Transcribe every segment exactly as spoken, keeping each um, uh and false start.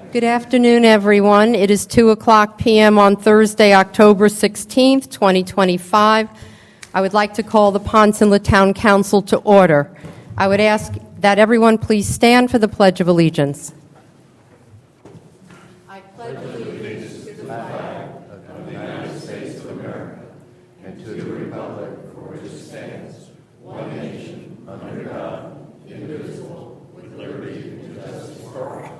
Good afternoon, everyone. It is two o'clock p.m. on Thursday, October sixteenth, twenty twenty-five. I would like to call the Ponce Inlet Town Council to order. I would ask that everyone please stand for the Pledge of Allegiance. I pledge allegiance to the flag of the United States of America and to the republic for which it stands, one nation, under God, indivisible, with liberty and justice for all.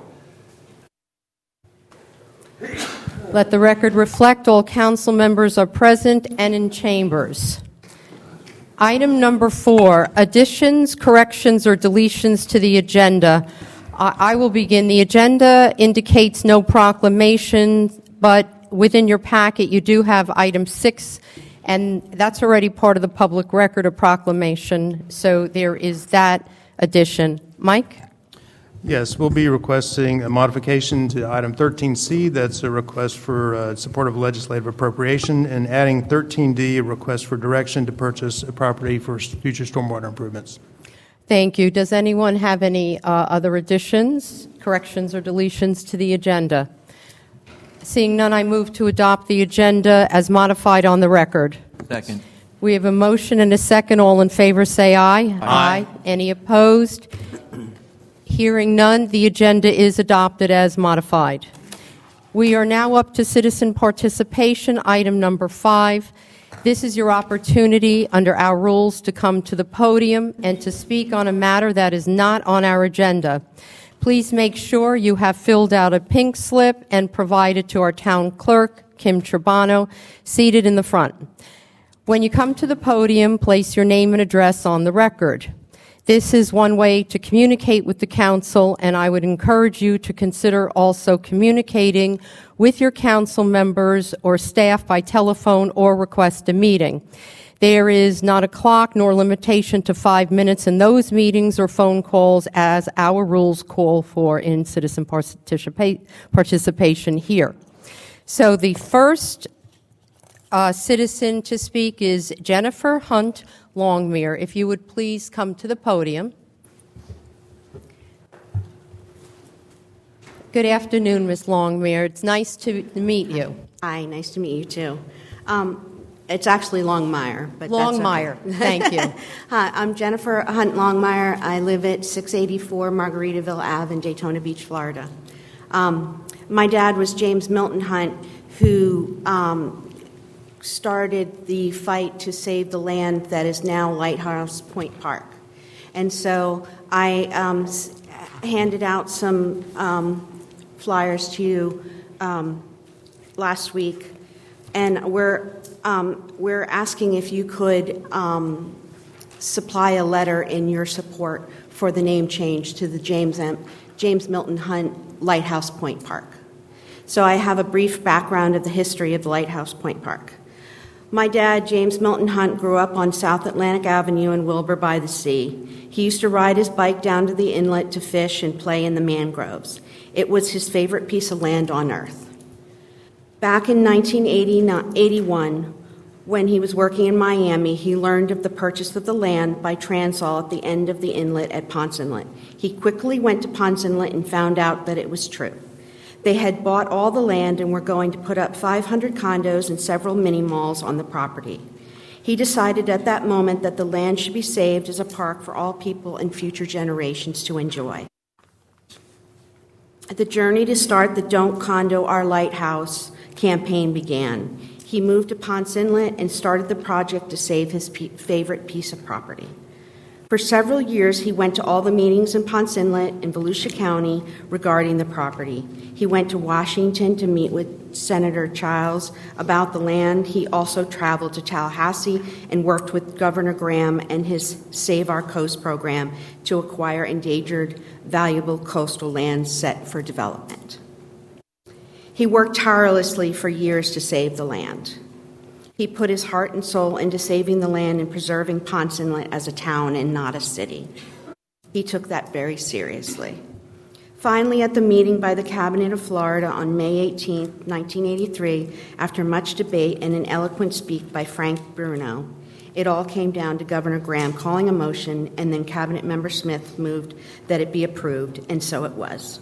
Let the record reflect all council members are present and in chambers. Item number four, additions, corrections, or deletions to the agenda. I will begin. The agenda indicates no proclamation, but within your packet you do have item six, and that's already part of the public record, a proclamation, so there is that addition. Mike? Yes, we'll be requesting a modification to item thirteen C. That's a request for uh, support of legislative appropriation, and adding thirteen D, a request for direction to purchase a property for future stormwater improvements. Thank you. Does anyone have any uh, other additions, corrections, or deletions to the agenda? Seeing none, I move to adopt the agenda as modified on the record. Second. We have a motion and a second. All in favor say aye. Aye. Aye. Any opposed? Hearing none, the agenda is adopted as modified. We are now up to citizen participation, item number five. This is your opportunity under our rules to come to the podium and to speak on a matter that is not on our agenda. Please make sure you have filled out a pink slip and provided to our town clerk, Kim Trabano, seated in the front. When you come to the podium, place your name and address on the record. This is one way to communicate with the council, and I would encourage you to consider also communicating with your council members or staff by telephone or request a meeting. There is not a clock nor limitation to five minutes in those meetings or phone calls, as our rules call for in citizen participa- participation here. So the first uh, citizen to speak is Jennifer Hunt Longmire. If you would please come to the podium. Good afternoon, Miz Longmire. It's nice to meet you. Hi, nice to meet you too. Um, it's actually Longmire, but Longmire. That's okay. Thank you. Hi, I'm Jennifer Hunt Longmire. I live at six eighty-four Margaritaville Avenue in Daytona Beach, Florida. Um, my dad was James Milton Hunt, who um, started the fight to save the land that is now Lighthouse Point Park. And so I um, s- handed out some um, flyers to you um, last week, and we're um, we're asking if you could um, supply a letter in your support for the name change to the James M- James Milton Hunt Lighthouse Point Park. So I have a brief background of the history of the Lighthouse Point Park. My dad, James Milton Hunt, grew up on South Atlantic Avenue in Wilbur by the sea. He used to ride his bike down to the inlet to fish and play in the mangroves. It was his favorite piece of land on earth. Back in nineteen eighty-one, when he was working in Miami, he learned of the purchase of the land by Transall at the end of the inlet at Ponce Inlet. He quickly went to Ponce Inlet and found out that it was true. They had bought all the land and were going to put up five hundred condos and several mini-malls on the property. He decided at that moment that the land should be saved as a park for all people and future generations to enjoy. The journey to start the Don't Condo Our Lighthouse campaign began. He moved to Ponce Inlet and started the project to save his pe- favorite piece of property. For several years, he went to all the meetings in Ponce Inlet and Volusia County regarding the property. He went to Washington to meet with Senator Childs about the land. He also traveled to Tallahassee and worked with Governor Graham and his Save Our Coast program to acquire endangered, valuable coastal lands set for development. He worked tirelessly for years to save the land. He put his heart and soul into saving the land and preserving Ponce Inlet as a town and not a city. He took that very seriously. Finally, at the meeting by the Cabinet of Florida on May eighteenth, nineteen eighty-three, after much debate and an eloquent speech by Frank Bruno, it all came down to Governor Graham calling a motion, and then Cabinet Member Smith moved that it be approved, and so it was.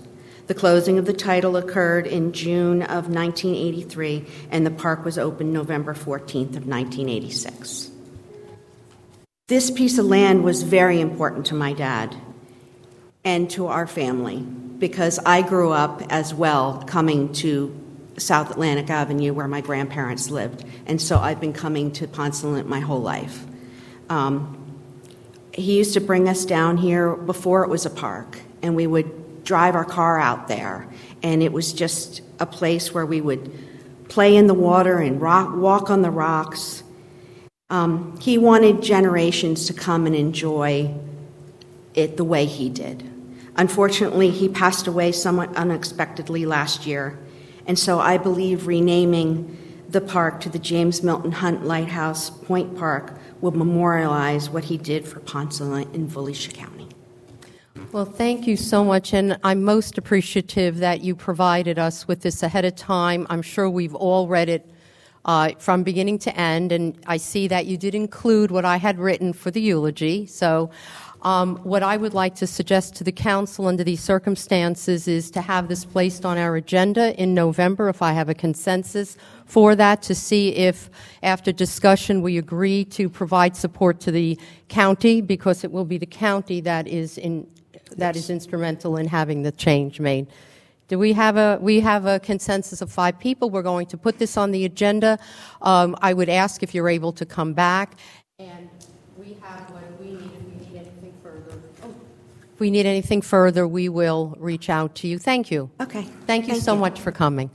The closing of the title occurred in June of nineteen eighty-three, and the park was opened November fourteenth of nineteen eighty-six. This piece of land was very important to my dad and to our family because I grew up as well coming to South Atlantic Avenue where my grandparents lived, and so I've been coming to Ponce-Cement my whole life. Um, he used to bring us down here before it was a park, and we would drive our car out there, and it was just a place where we would play in the water and rock, walk on the rocks. Um, he wanted generations to come and enjoy it the way he did. Unfortunately, he passed away somewhat unexpectedly last year, and so I believe renaming the park to the James Milton Hunt Lighthouse Point Park will memorialize what he did for Ponce-Cement in Volusia County. Well, thank you so much, and I'm most appreciative that you provided us with this ahead of time. I'm sure we've all read it uh, from beginning to end, and I see that you did include what I had written for the eulogy. So um, what I would like to suggest to the council under these circumstances is to have this placed on our agenda in November, if I have a consensus for that, to see if, after discussion, we agree to provide support to the county, because it will be the county that is in that is instrumental in having the change made. Do we have a we have a consensus of five people? We're going to put this on the agenda. Um, I would ask if you're able to come back, and we have what we need. If we need anything further, oh. if we need anything further, we will reach out to you. Thank you. Okay. Thank you Thank so you. much for coming.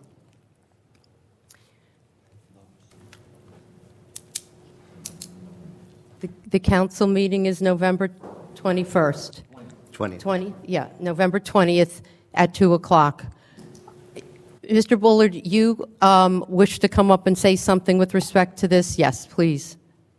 The, the council meeting is November twenty-first. twenty. twenty, yeah, November twentieth at two o'clock. Mister Bullard, you um, wish to come up and say something with respect to this? Yes, please.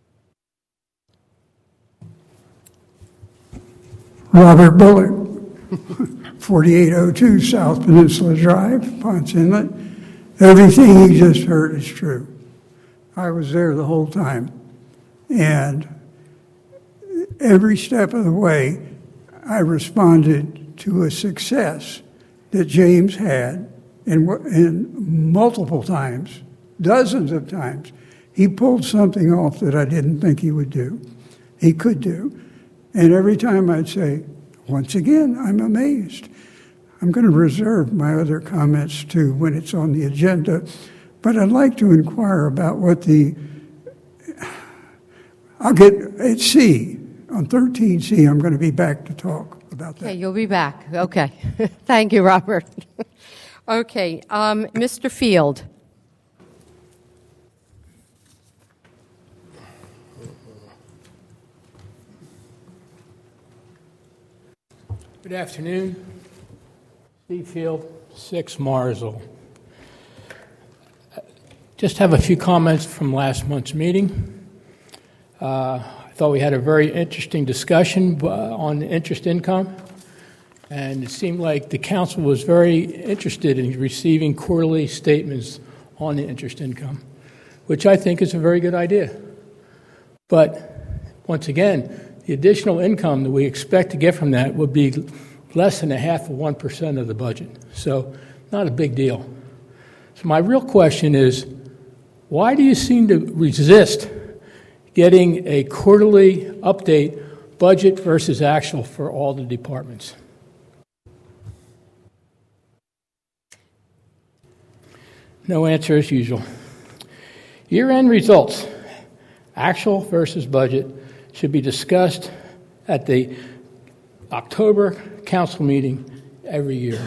Robert Bullard, forty-eight oh two South Peninsula Drive, Ponce Inlet. Everything you just heard is true. I was there the whole time. And every step of the way, I responded to a success that James had, and, and multiple times, dozens of times, he pulled something off that I didn't think he would do. He could do. And every time I'd say, once again, I'm amazed. I'm going to reserve my other comments to when it's on the agenda, but I'd like to inquire about what the, I'll get, at C, on thirteen C, I'm going to be back to talk about that. Okay, you'll be back. Okay. Thank you, Robert. Okay, um, Mister Field. Good afternoon. Steve Field, six Marsville. Just have a few comments from last month's meeting. Uh, I thought we had a very interesting discussion uh, on interest income, and it seemed like the council was very interested in receiving quarterly statements on the interest income, which I think is a very good idea. But once again, the additional income that we expect to get from that would be less than a half of one percent of the budget, so not a big deal. So my real question is, why do you seem to resist getting a quarterly update, budget versus actual, for all the departments? No answer as usual. Year-end results, actual versus budget, should be discussed at the October council meeting every year.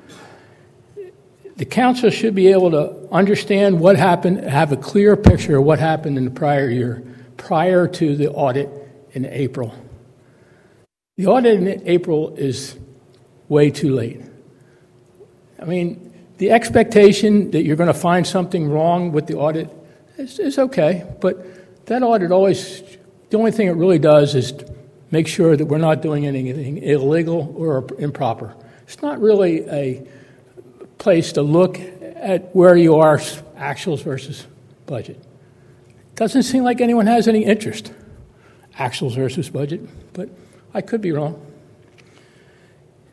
The council should be able to understand what happened, have a clear picture of what happened in the prior year, prior to the audit in April. The audit in April is way too late. I mean, the expectation that you're going to find something wrong with the audit is, is okay, but that audit always, the only thing it really does is make sure that we're not doing anything illegal or improper. It's not really a place to look at where you are, actuals versus budget. Doesn't seem like anyone has any interest, actuals versus budget, but I could be wrong.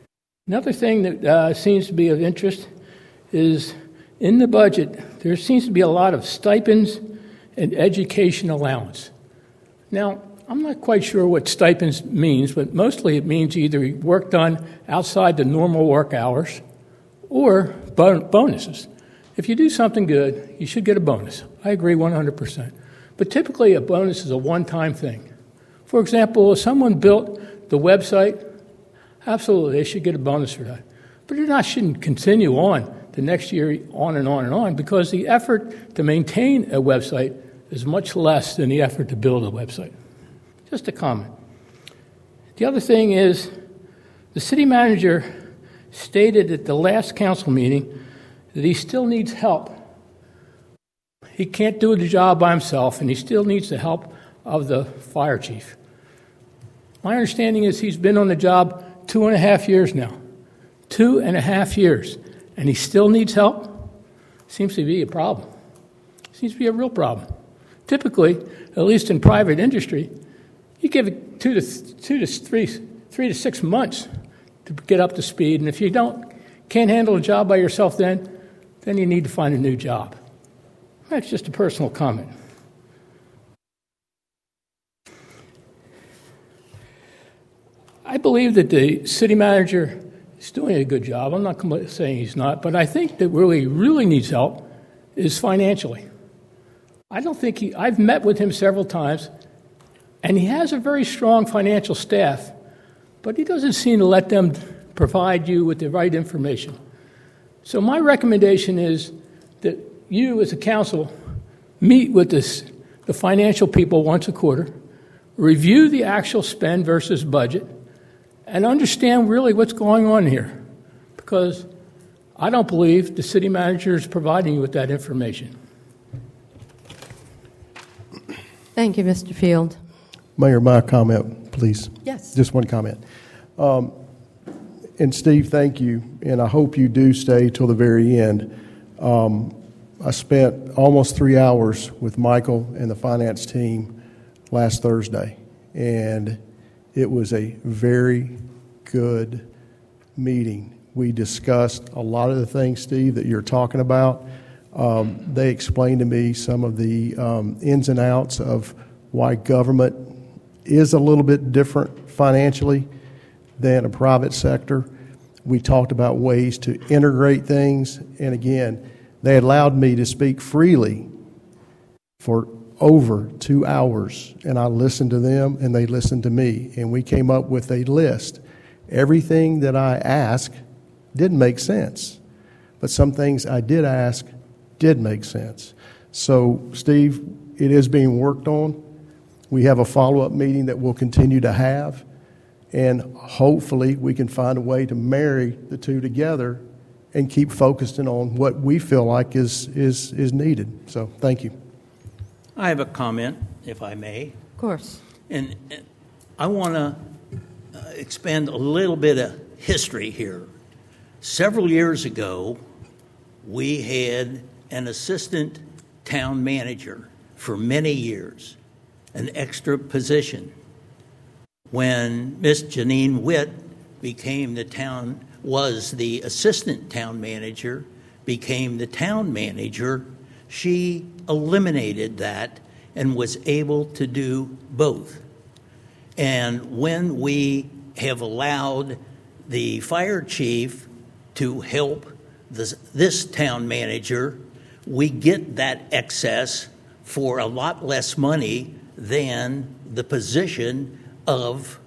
Another thing that uh, seems to be of interest is in the budget, there seems to be a lot of stipends and education allowance. Now, I'm not quite sure what stipends means, but mostly it means either work done outside the normal work hours or bon- bonuses. If you do something good, you should get a bonus. I agree one hundred percent. But typically a bonus is a one-time thing. For example, if someone built the website, absolutely, they should get a bonus for that. But it not shouldn't continue on the next year, on and on and on, because the effort to maintain a website is much less than the effort to build a website. Just a comment. The other thing is, the city manager stated at the last council meeting that he still needs help. He can't do the job by himself, and he still needs the help of the fire chief. My understanding is he's been on the job two and a half years now. Two and a half years. And he still needs help? Seems to be a problem. Seems to be a real problem. Typically, at least in private industry, you give it two to th- two to three, three to six months to get up to speed. And if you don't can't handle a job by yourself, then then you need to find a new job. That's just a personal comment. I believe that the city manager is doing a good job. I'm not saying he's not, but I think that where he really needs help is financially. I don't think he, I've met with him several times, and he has a very strong financial staff, but he doesn't seem to let them provide you with the right information. So my recommendation is that you as a council meet with this, the financial people once a quarter, review the actual spend versus budget, and understand really what's going on here, because I don't believe the city manager is providing you with that information. Thank you, Mister Field. Mayor, my comment, please. Yes. Just one comment. Um, and Steve, thank you, and I hope you do stay till the very end. Um, I spent almost three hours with Michael and the finance team last Thursday, and it was a very good meeting. We discussed a lot of the things, Steve, that you're talking about. Um, they explained to me some of the um, ins and outs of why government is a little bit different financially than a private sector. We talked about ways to integrate things, and again, they allowed me to speak freely for over two hours, and I listened to them and they listened to me, and we came up with a list. Everything that I asked didn't make sense, but some things I did ask did make sense. So, Steve, it is being worked on. We have a follow-up meeting that we'll continue to have, and hopefully we can find a way to marry the two together and keep focusing on what we feel like is is is needed. So, thank you. I have a comment, if I may. Of course. And I want to uh, expand a little bit of history here. Several years ago, we had an assistant town manager for many years, an extra position. When Miss Janine Witt became the town, was the assistant town manager, became the town manager, she eliminated that and was able to do both. And when we have allowed the fire chief to help this, this town manager, we get that excess for a lot less money than the position of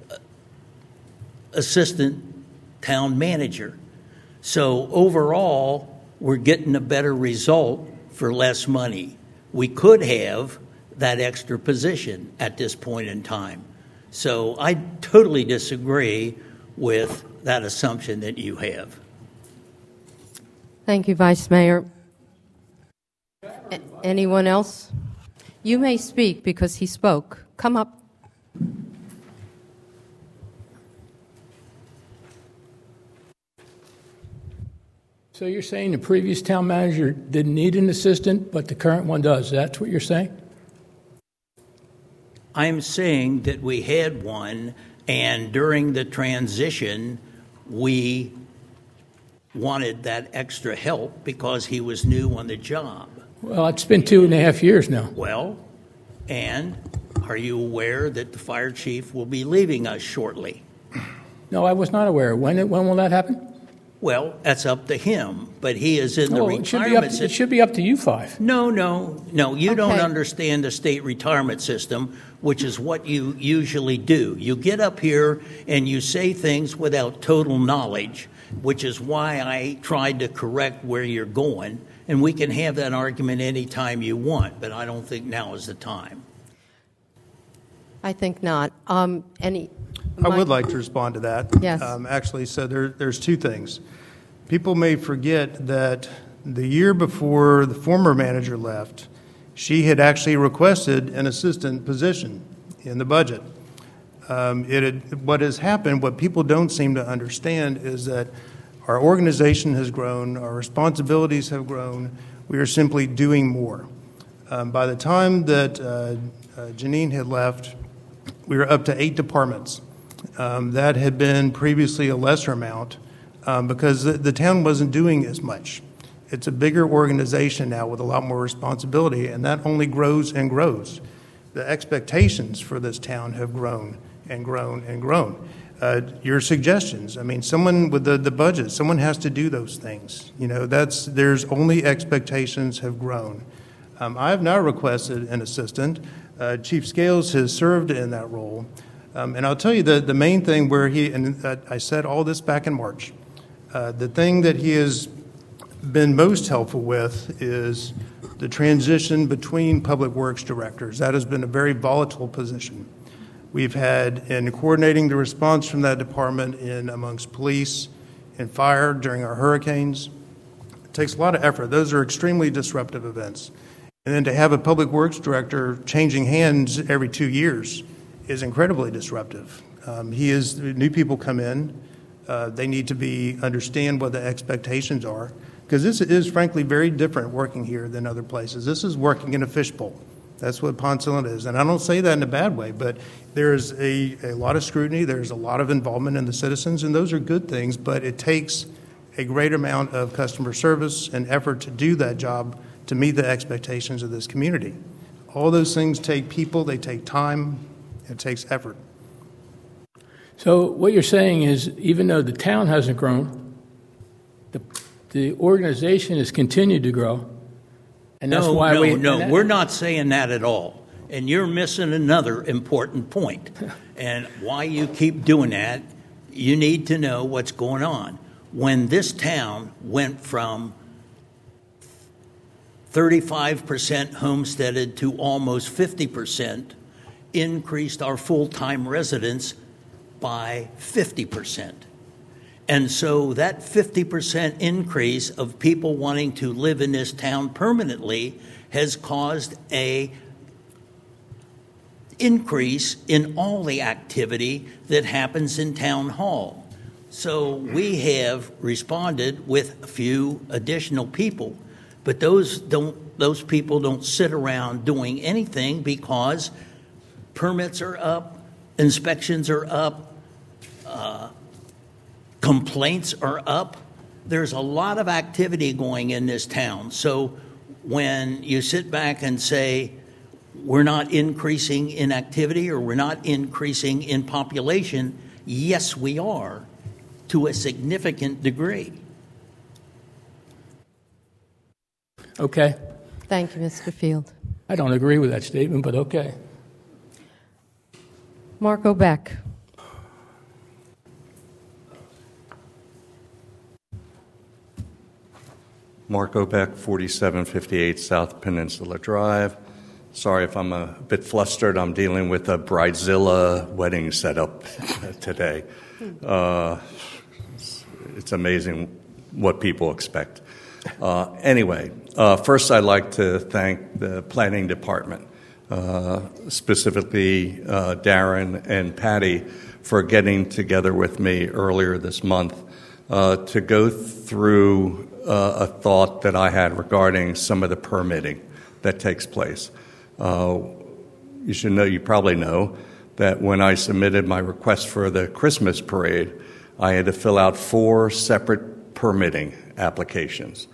assistant town manager. So overall, we're getting a better result for less money. We could have that extra position at this point in time. So I totally disagree with that assumption that you have. Thank you, Vice Mayor. A- anyone else? You may speak because he spoke. Come up. So you're saying the previous town manager didn't need an assistant, but the current one does. That's what you're saying? I'm saying that we had one, and during the transition, we wanted that extra help because he was new on the job. Well, it's been two and a half years now. Well, and are you aware that the fire chief will be leaving us shortly? No, I was not aware. When when will that happen? Well, that's up to him, but he is in the Oh, it should be retirement up. system. It should be up to you five. No, no, no. You don't Okay. understand the state retirement system, which is what you usually do. You get up here and you say things without total knowledge, which is why I tried to correct where you're going. And we can have that argument anytime you want, but I don't think now is the time. I think not. Um, any? I Mike? would like to respond to that. Yes. Um, Actually, so there, there's two things. People may forget that the year before the former manager left, she had actually requested an assistant position in the budget. Um, it had, what has happened, what people don't seem to understand is that our organization has grown, our responsibilities have grown, we are simply doing more. Um, by the time that uh, uh, Janine had left, we were up to eight departments. Um, that had been previously a lesser amount um, because the, the town wasn't doing as much. It's a bigger organization now with a lot more responsibility, and that only grows and grows. The expectations for this town have grown and grown and grown. Uh, your suggestions, I mean, someone with the, the budget, someone has to do those things. You know, that's, there's only expectations have grown. Um, I have now requested an assistant. Uh, Chief Scales has served in that role. Um, and I'll tell you the, the main thing where he, and uh, I said all this back in March, uh, the thing that he has been most helpful with is the transition between public works directors. That has been a very volatile position. We've had, in coordinating the response from that department in amongst police and fire during our hurricanes, it takes a lot of effort. Those are extremely disruptive events. And then to have a public works director changing hands every two years is incredibly disruptive. Um, he is, new people come in, uh, they need to be, understand what the expectations are, because this is frankly very different working here than other places. This is working in a fishbowl. That's what Ponce is. And I don't say that in a bad way, but there's a, a lot of scrutiny, there's a lot of involvement in the citizens, and those are good things, but it takes a great amount of customer service and effort to do that job to meet the expectations of this community. All those things take people, they take time, it takes effort. So what you're saying is, even though the town hasn't grown, the the organization has continued to grow, and that's no, why no, we. No, that, we're not saying that at all. And you're missing another important point. And why you keep doing that, you need to know what's going on. When this town went from thirty-five percent homesteaded to almost fifty percent, increased our full-time residents by fifty percent. And so that fifty percent increase of people wanting to live in this town permanently has caused a increase in all the activity that happens in town hall. So we have responded with a few additional people, but those don't those people don't sit around doing anything because permits are up, inspections are up, uh, complaints are up. There's a lot of activity going in this town. So when you sit back and say, we're not increasing in activity or we're not increasing in population, yes, we are, to a significant degree. Okay. Thank you, Mister Field. I don't agree with that statement, but okay. Marco Beck. Marco Beck, forty-seven fifty-eight South Peninsula Drive. Sorry if I'm a bit flustered. I'm dealing with a Bridezilla wedding setup today. Uh, it's, it's amazing what people expect. Uh, anyway, uh, first I'd like to thank the planning department, uh, specifically uh, Darren and Patty, for getting together with me earlier this month uh, to go through uh, a thought that I had regarding some of the permitting that takes place. Uh, you should know, you probably know, that when I submitted my request for the Christmas parade, I had to fill out four separate permitting applications.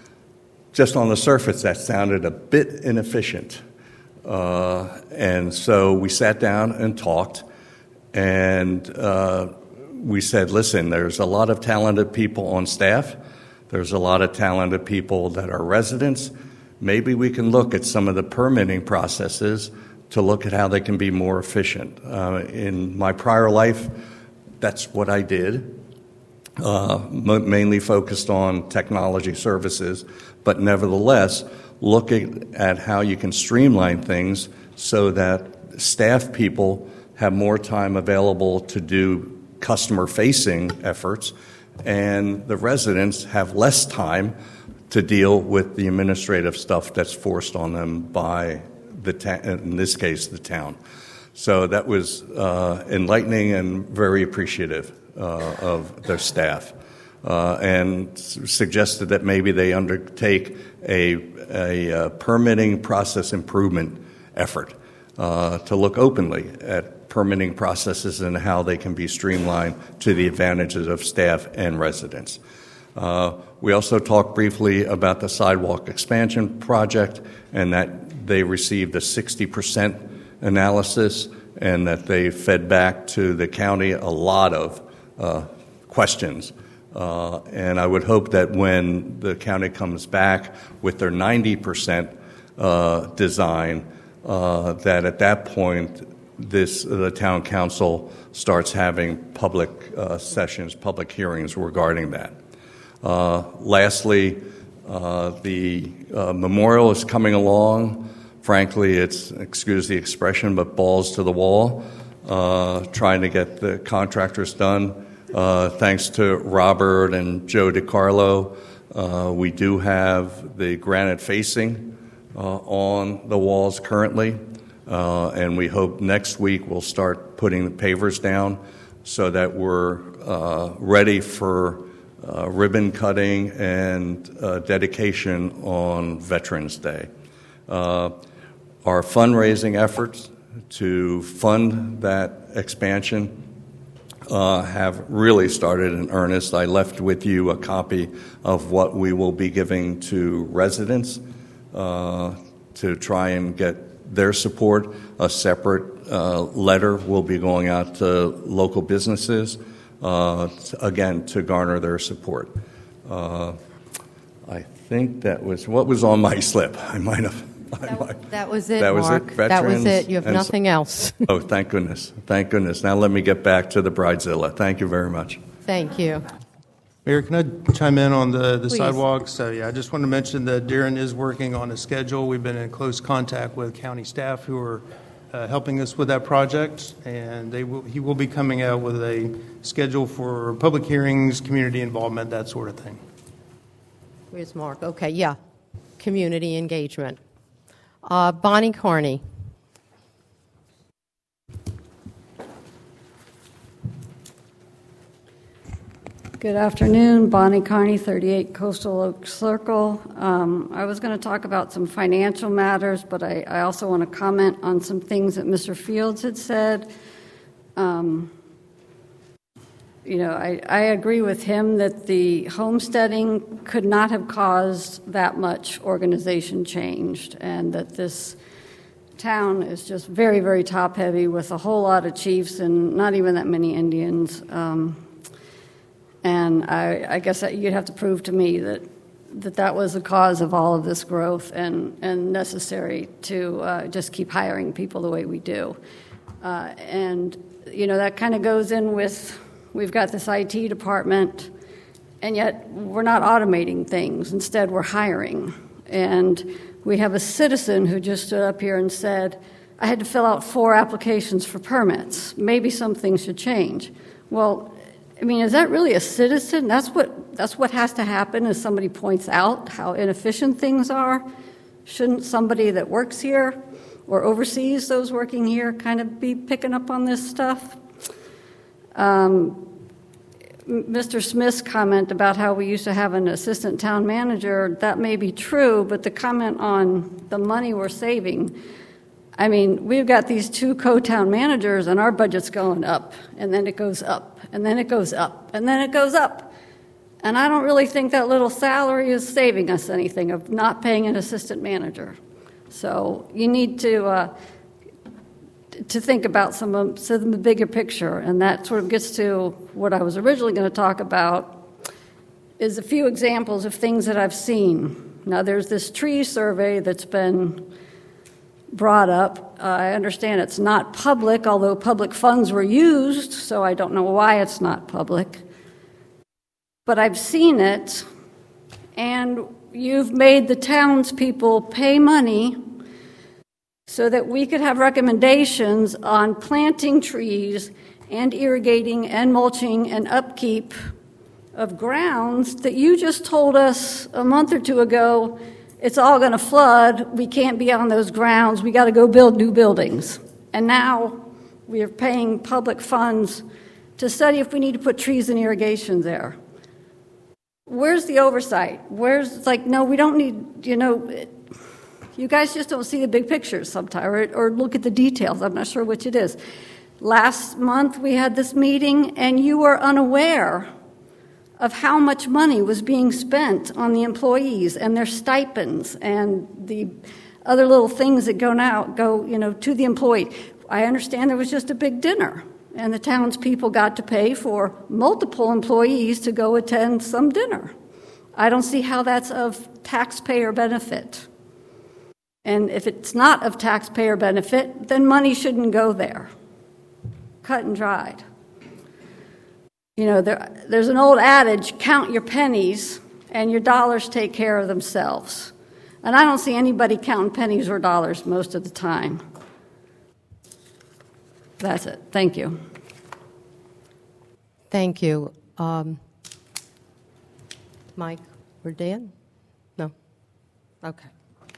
Just on the surface, that sounded a bit inefficient. Uh, and so we sat down and talked, and uh, we said, listen, there's a lot of talented people on staff. There's a lot of talented people that are residents. Maybe we can look at some of the permitting processes to look at how they can be more efficient. Uh, in my prior life, that's what I did, uh, m- mainly focused on technology services, but nevertheless, looking at how you can streamline things so that staff people have more time available to do customer-facing efforts, and the residents have less time to deal with the administrative stuff that's forced on them by the ta- in this case, the town. So that was uh, enlightening and very appreciative uh, of their staff, uh, and s- suggested that maybe they undertake a, a, uh permitting process improvement effort uh, to look openly at permitting processes and how they can be streamlined to the advantages of staff and residents. Uh, we also talked briefly about the sidewalk expansion project, and that they received a sixty percent analysis, and that they fed back to the county a lot of uh, questions. Uh, and I would hope that when the county comes back with their ninety percent uh, design, uh, that at that point, this the town council starts having public uh, sessions, public hearings regarding that. Uh, lastly, uh, the uh, memorial is coming along. Frankly, it's, excuse the expression, but balls to the wall, uh, trying to get the contractors done. Uh, thanks to Robert and Joe DiCarlo, uh, we do have the granite facing uh, on the walls currently, uh, and we hope next week we'll start putting the pavers down so that we're uh, ready for uh, ribbon cutting and uh, dedication on Veterans Day. Uh, Our fundraising efforts to fund that expansion uh, have really started in earnest. I left with you a copy of what we will be giving to residents uh, to try and get their support. A separate uh, letter will be going out to local businesses, uh, to, again, to garner their support. Uh, I think that was what was on my slip. I might have. That, that was it, that was Mark. It? That was it. You have and nothing so, else. Oh, thank goodness. Thank goodness. Now let me get back to the Bridezilla. Thank you very much. Thank you. Mayor, can I chime in on the, the Please. sidewalks? So, yeah, I just want to mention that Darren is working on a schedule. We've been in close contact with county staff who are uh, helping us with that project, and they will, he will be coming out with a schedule for public hearings, community involvement, that sort of thing. Where's Mark? Okay, yeah. Community engagement. Uh, Bonnie Carney. Good afternoon, Bonnie Carney, thirty-eight Coastal Oak Circle. Um, I was going to talk about some financial matters, but I, I also want to comment on some things that Mister Fields had said. Um, you know, I, I agree with him that the homesteading could not have caused that much organization change, and that this town is just very, very top-heavy with a whole lot of chiefs and not even that many Indians. Um, And I, I guess that you'd have to prove to me that that, that was the cause of all of this growth and, and necessary to uh, just keep hiring people the way we do. Uh, and, you know, that kind of goes in with, we've got this I T department, and yet we're not automating things. Instead, we're hiring. And we have a citizen who just stood up here and said, I had to fill out four applications for permits. Maybe some things should change. Well, I mean, is that really a citizen? That's what that's what has to happen, is somebody points out how inefficient things are. Shouldn't somebody that works here or oversees those working here kind of be picking up on this stuff? Um, Mister Smith's comment about how we used to have an assistant town manager, that may be true, but the comment on the money we're saving, I mean, we've got these two co-town managers, and our budget's going up, and then it goes up, and then it goes up, and then it goes up. And I don't really think that little salary is saving us anything of not paying an assistant manager. So you need to uh, to think about some of, some of the bigger picture, and that sort of gets to what I was originally going to talk about, is a few examples of things that I've seen. Now, there's this tree survey that's been brought up. Uh, I understand it's not public, although public funds were used, so I don't know why it's not public. But I've seen it, and you've made the townspeople pay money so that we could have recommendations on planting trees and irrigating and mulching and upkeep of grounds that you just told us a month or two ago, it's all going to flood, we can't be on those grounds, we got to go build new buildings. And now we are paying public funds to study if we need to put trees and irrigation there. Where's the oversight? Where's, it's like, no, we don't need, you know, it, you guys just don't see the big pictures sometimes, or, or look at the details. I'm not sure which it is. Last month we had this meeting, and you were unaware of how much money was being spent on the employees and their stipends and the other little things that go now go, you know, to the employee. I understand there was just a big dinner, and the townspeople got to pay for multiple employees to go attend some dinner. I don't see how that's of taxpayer benefit. And if it's not of taxpayer benefit, then money shouldn't go there. Cut and dried. You know, there, there's an old adage, count your pennies and your dollars take care of themselves. And I don't see anybody counting pennies or dollars most of the time. That's it. Thank you. Thank you. Um, Mike or Dan? No? Okay.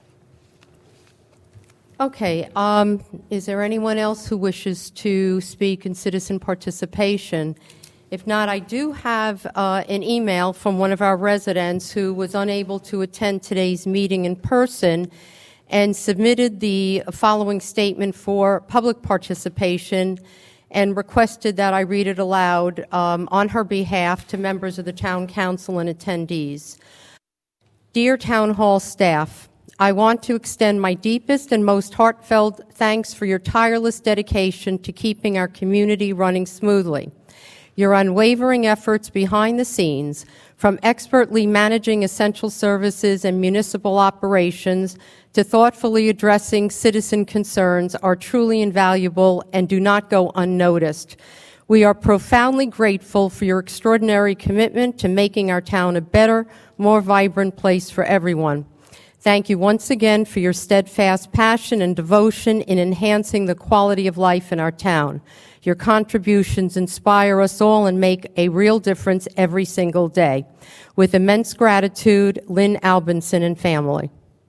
Okay. Um, is there anyone else who wishes to speak in citizen participation? If not, I do have uh, an email from one of our residents who was unable to attend today's meeting in person and submitted the following statement for public participation and requested that I read it aloud um, on her behalf to members of the Town Council and attendees. Dear Town Hall staff, I want to extend my deepest and most heartfelt thanks for your tireless dedication to keeping our community running smoothly. Your unwavering efforts behind the scenes, from expertly managing essential services and municipal operations to thoughtfully addressing citizen concerns, are truly invaluable and do not go unnoticed. We are profoundly grateful for your extraordinary commitment to making our town a better, more vibrant place for everyone. Thank you once again for your steadfast passion and devotion in enhancing the quality of life in our town. Your contributions inspire us all and make a real difference every single day. With immense gratitude, Lynn Albinson and family.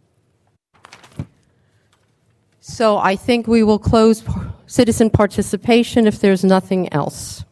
So I think we will close citizen participation if there's nothing else.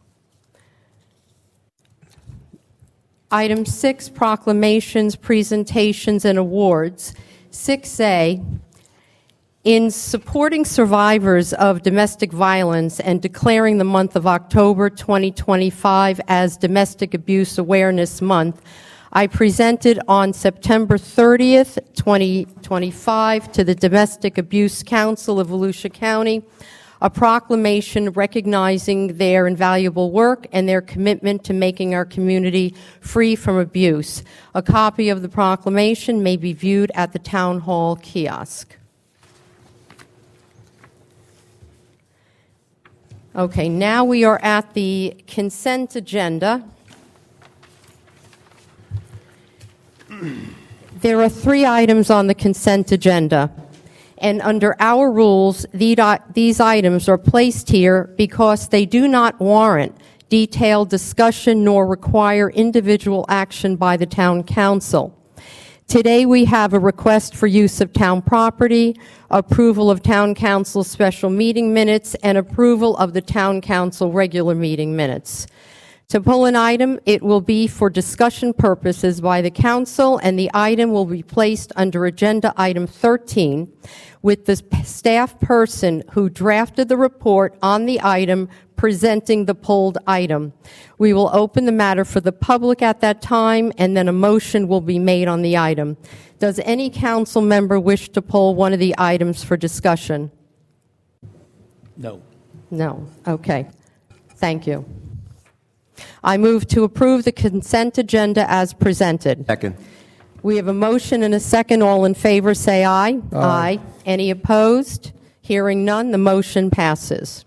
Item six, proclamations, presentations, and awards. six A, in supporting survivors of domestic violence and declaring the month of October twenty twenty-five as Domestic Abuse Awareness Month, I presented on September thirtieth, twenty twenty-five to the Domestic Abuse Council of Volusia County a proclamation recognizing their invaluable work and their commitment to making our community free from abuse. A copy of the proclamation may be viewed at the Town Hall kiosk. Okay, now we are at the consent agenda. There are three items on the consent agenda. And under our rules, these items are placed here because they do not warrant detailed discussion nor require individual action by the Town Council. Today we have a request for use of town property, approval of Town Council special meeting minutes, and approval of the Town Council regular meeting minutes. To pull an item, it will be for discussion purposes by the council, and the item will be placed under Agenda Item thirteen with the staff person who drafted the report on the item presenting the pulled item. We will open the matter for the public at that time, and then a motion will be made on the item. Does any council member wish to pull one of the items for discussion? No. No. Okay. Thank you. I move to approve the consent agenda as presented. Second. We have a motion and a second. All in favor, say aye. Aye. Aye. Any opposed? Hearing none, the motion passes.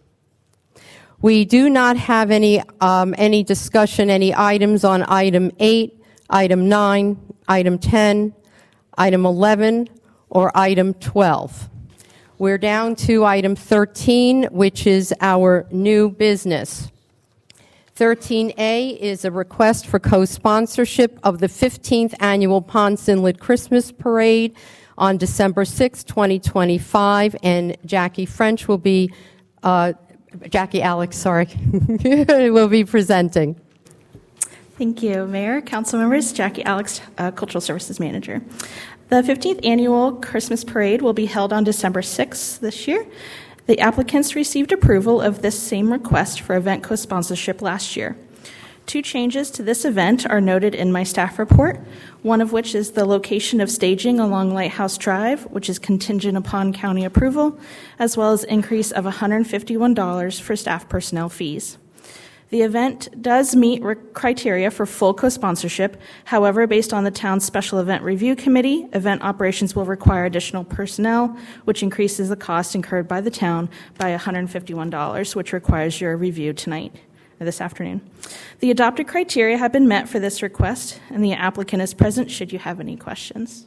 We do not have any um, any discussion, any items on item eight, item nine, item ten, item eleven, or item twelve. We're down to item thirteen, which is our new business. thirteen A is a request for co-sponsorship of the fifteenth Annual Ponce Inlet Christmas Parade on December sixth, twenty twenty-five, and Jackie French will be, uh, Jackie Alex, sorry, will be presenting. Thank you, Mayor, council members. Jackie Alex, uh, Cultural Services Manager. The fifteenth Annual Christmas Parade will be held on December sixth this year. The applicants received approval of this same request for event co-sponsorship last year. Two changes to this event are noted in my staff report, one of which is the location of staging along Lighthouse Drive, which is contingent upon county approval, as well as increase of one hundred fifty-one dollars for staff personnel fees. The event does meet re- criteria for full co-sponsorship. However, based on the town's Special Event Review Committee, event operations will require additional personnel, which increases the cost incurred by the town by one hundred fifty-one dollars, which requires your review tonight or this afternoon. The adopted criteria have been met for this request, and the applicant is present should you have any questions.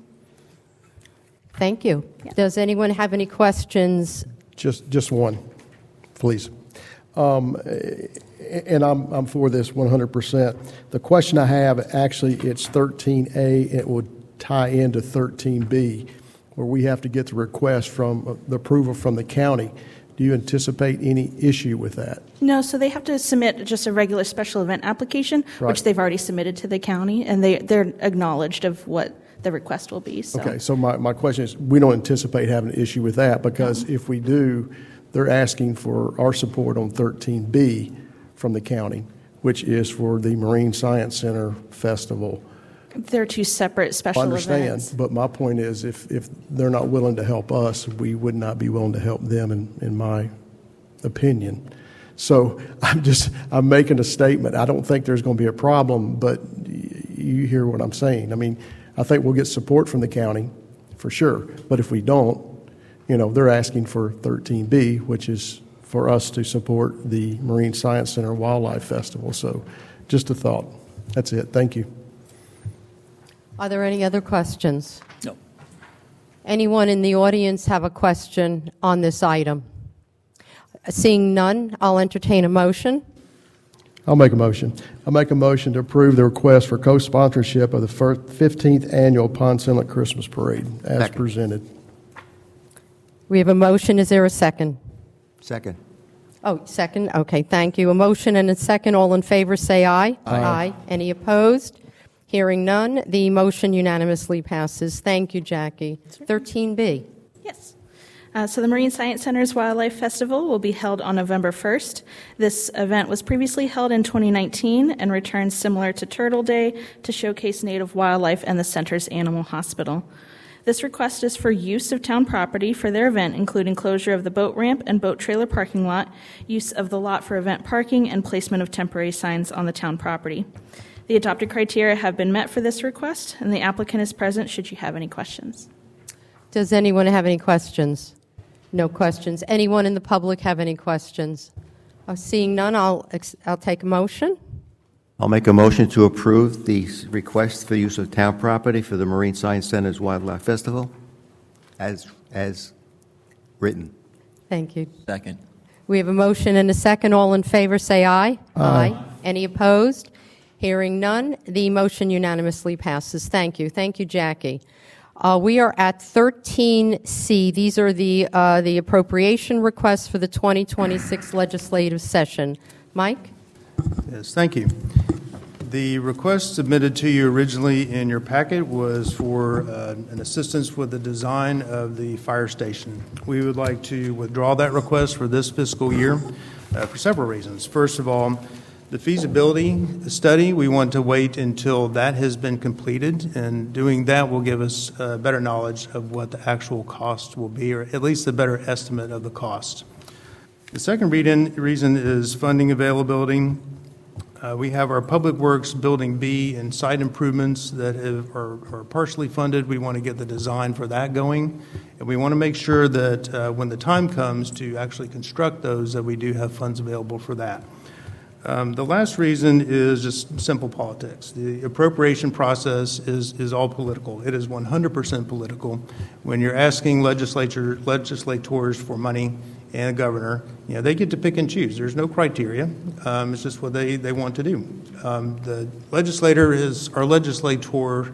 Thank you. Yeah. Does anyone have any questions? Just just one, please. Um, and I'm I'm for this one hundred percent. The question I have, actually, it's thirteen A. It would tie into thirteen B, where we have to get the request from the approval from the county. Do you anticipate any issue with that? No, so they have to submit just a regular special event application, Right. which they've already submitted to the county, and they, they're acknowledged of what the request will be. So. Okay, so my, my question is, we don't anticipate having an issue with that, because No. if we do, they're asking for our support on thirteen B from the county, which is for the Marine Science Center Festival. They're two separate special I understand, events. but my point is, if, if they're not willing to help us, we would not be willing to help them, in, in my opinion. So I'm just, I'm making a statement. I don't think there's going to be a problem, but you hear what I'm saying. I mean, I think we'll get support from the county, for sure. But if we don't, you know, they're asking for thirteen B, which is for us to support the Marine Science Center Wildlife Festival. So just a thought. That's it. Thank you. Are there any other questions? No. Anyone in the audience have a question on this item? Seeing none, I'll entertain a motion. I'll make a motion. I'll make a motion to approve the request for co-sponsorship of the fifteenth Annual Ponce Inlet Christmas Parade as Second. presented. We have a motion. Is there a second? Second. Oh, second. Okay, thank you. A motion and a second. All in favor, say aye. Aye. Aye. Any opposed? Hearing none, the motion unanimously passes. Thank you, Jackie. thirteen B. Yes. Uh, so the Marine Science Center's Wildlife Festival will be held on November first. This event was previously held in twenty nineteen and returns similar to Turtle Day to showcase native wildlife and the center's animal hospital. This request is for use of town property for their event, including closure of the boat ramp and boat trailer parking lot, use of the lot for event parking, and placement of temporary signs on the town property. The adopted criteria have been met for this request, and the applicant is present should you have any questions. Does anyone have any questions? No questions. Anyone in the public have any questions? Uh, seeing none, I'll, ex- I'll take a motion. I'll make a motion to approve the request for use of town property for the Marine Science Center's Wildlife Festival as as written. Thank you. Second. We have a motion and a second. All in favor, say aye. Aye. Aye. Any opposed? Hearing none, the motion unanimously passes. Thank you. Thank you, Jackie. Uh, we are at thirteen C. These are the uh, the appropriation requests for the twenty twenty-six legislative session. Mike? Yes, thank you. The request submitted to you originally in your packet was for uh, an assistance with the design of the fire station. We would like to withdraw that request for this fiscal year uh, for several reasons. First of all, the feasibility study, we want to wait until that has been completed, and doing that will give us uh, better knowledge of what the actual cost will be, or at least a better estimate of the cost. The second reason is funding availability. Uh, we have our Public Works Building B and site improvements that have, are, are partially funded. We want to get the design for that going, and we want to make sure that uh, when the time comes to actually construct those, that we do have funds available for that. Um, the last reason is just simple politics. The appropriation process is, is all political. It is one hundred percent political. When you're asking legislature legislators for money and a governor, you know, they get to pick and choose. There's no criteria. Um, it's just what they, they want to do. Um, the legislator is, our legislator,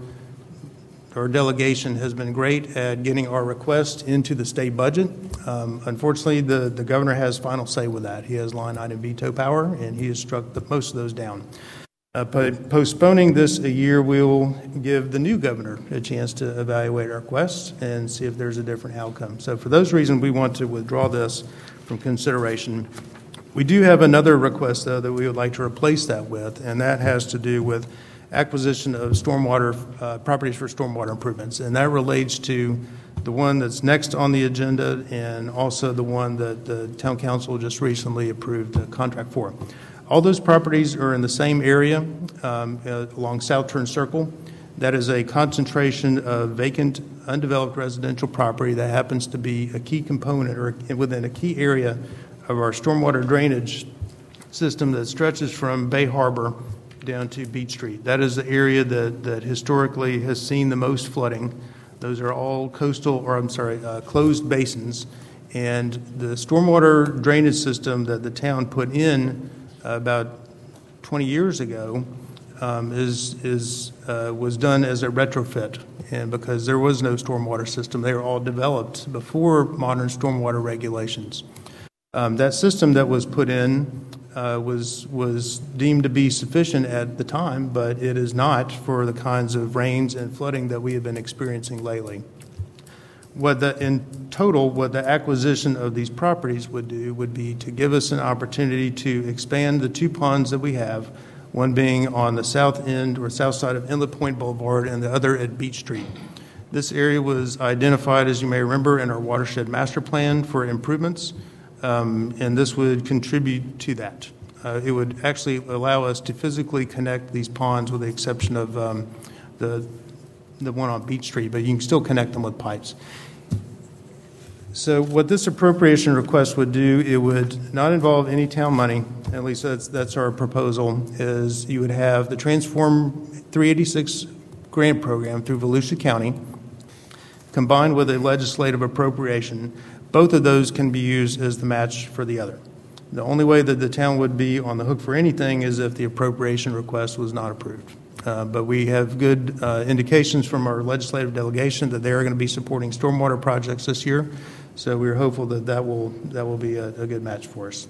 our delegation has been great at getting our request into the state budget. Um, unfortunately, the, the governor has final say with that. He has line item veto power, and he has struck the, most of those down. Uh, but postponing this a year will give the new governor a chance to evaluate our requests and see if there's a different outcome. So for those reasons, we want to withdraw this from consideration. We do have another request, though, that we would like to replace that with, and that has to do with acquisition of stormwater uh, properties for stormwater improvements, and that relates to the one that's next on the agenda and also the one that the town council just recently approved a contract for. All those properties are in the same area um, uh, along South Turn Circle. That is a concentration of vacant, undeveloped residential property that happens to be a key component or within a key area of our stormwater drainage system that stretches from Bay Harbor down to Beach Street. That is the area that, that historically has seen the most flooding. Those are all coastal, or I'm sorry, uh, closed basins. And the stormwater drainage system that the town put in uh, about twenty years ago um, is, is, uh, was done as a retrofit. And because there was no stormwater system, they were all developed before modern stormwater regulations. Um, that system that was put in Uh, was was deemed to be sufficient at the time, but it is not for the kinds of rains and flooding that we have been experiencing lately. What the, in total, what the acquisition of these properties would do would be to give us an opportunity to expand the two ponds that we have, one being on the south end or south side of Inlet Point Boulevard and the other at Beach Street. This area was identified, as you may remember, in our watershed master plan for improvements. Um, and this would contribute to that. Uh, it would actually allow us to physically connect these ponds with the exception of um, the, the one on Beach Street, but you can still connect them with pipes. So what this appropriation request would do, it would not involve any town money, at least that's, that's our proposal, is you would have the Transform three eighty-six grant program through Volusia County combined with a legislative appropriation. Both of those can be used as the match for the other. The only way that the town would be on the hook for anything is if the appropriation request was not approved. Uh, but we have good uh, indications from our legislative delegation that they are going to be supporting stormwater projects this year. So we're hopeful that that will, that will be a, a good match for us.